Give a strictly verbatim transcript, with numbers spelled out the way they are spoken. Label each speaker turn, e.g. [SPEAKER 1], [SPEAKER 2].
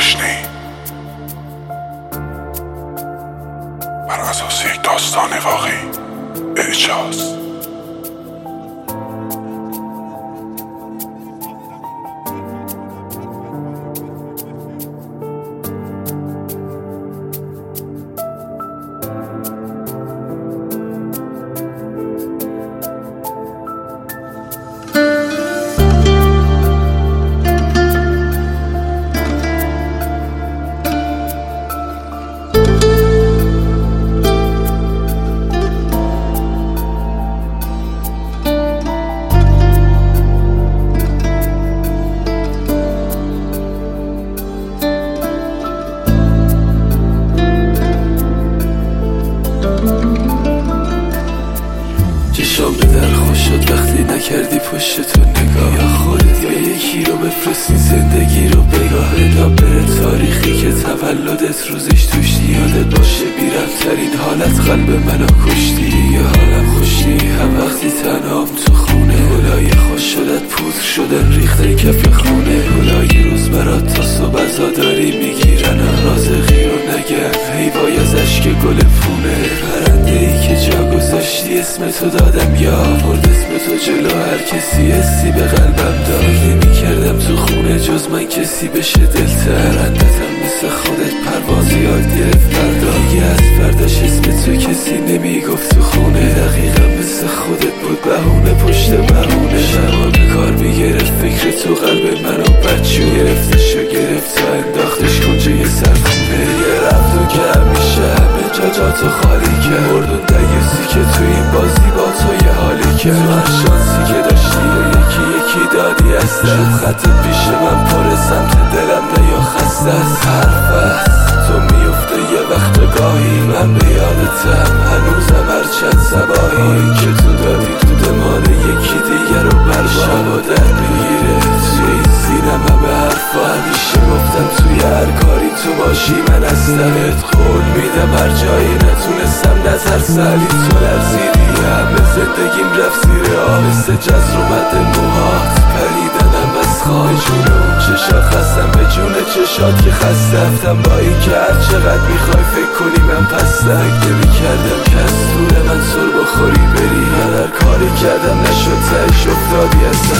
[SPEAKER 1] آشنی بر اساس یک داستان واقعی. اعجاز.
[SPEAKER 2] چشام به در خوش شد وقتی نکردی پشت تو نگاه، یا خودت یا یکی رو بفرستی زندگی رو بگاه. بدا بره تاریخی که تولدت روزش توش یادت باشه بی‌ربط‌ترین حالت قلب منو کشتی. یا حالم خوشی هم وقتی تنهام تو خونه، گلای خوش شدت پودر شدن ریخته کف خونه. گلای روز برات تا صبح عزاداری میگیرن، رازقی رو نگم هیوای از عشق گل پونه. پرنده ای که جا گذاشتی اسم تو دادم، یا برد اسم تو جلو هر کسی حسی به قلبم داد. نمی‌کردم تو خونه جز من کسی بشه دلتر، ردتم مثل خودت پرواز یاد گرفت فردا. دیگه از فرداش اسم تو کسی نمیگفت تو خونه، دقیقا مثل خودت بود بهونه پشت بهونه. شبا به کار میگرفت فکر تو قلب منو بچو، گرفتش و گرفت تا انداختش کنجه یه سرخونه. یه رفت و که همیشه همه جا جا تو خالی کرد، مردون دیوسی که تو این بازی با تو یه حالی کرد. تو هر شانسی که داشتی و یکی یکی دادی از دست، خط پیش من پر سمت دلم نه یا خسته از حرف است. تو میفته یه وقت گاهی من به یادتم، هنوزم هر چند صباحی که تو دادی تو دمان یکی دیگر رو بر شب و در میگیره. توی این سینم همه حرفا همیشه گفتم توی هر کاری تو باشی من هستمت. قول میدم هر جایی نتونستم نترسم تو لرزیدی، همه زندگیم رفت زیر آب مثل جزر اومد موهات. پریدنم از خواه جون اون چشات خستم به جون چشات که خستم. با این که هر چقدر میخوای فکر کنی من پستم، نمی کردم که از دور من سر بخوری بری. من هر کاری کردم نشد تهش افتادی از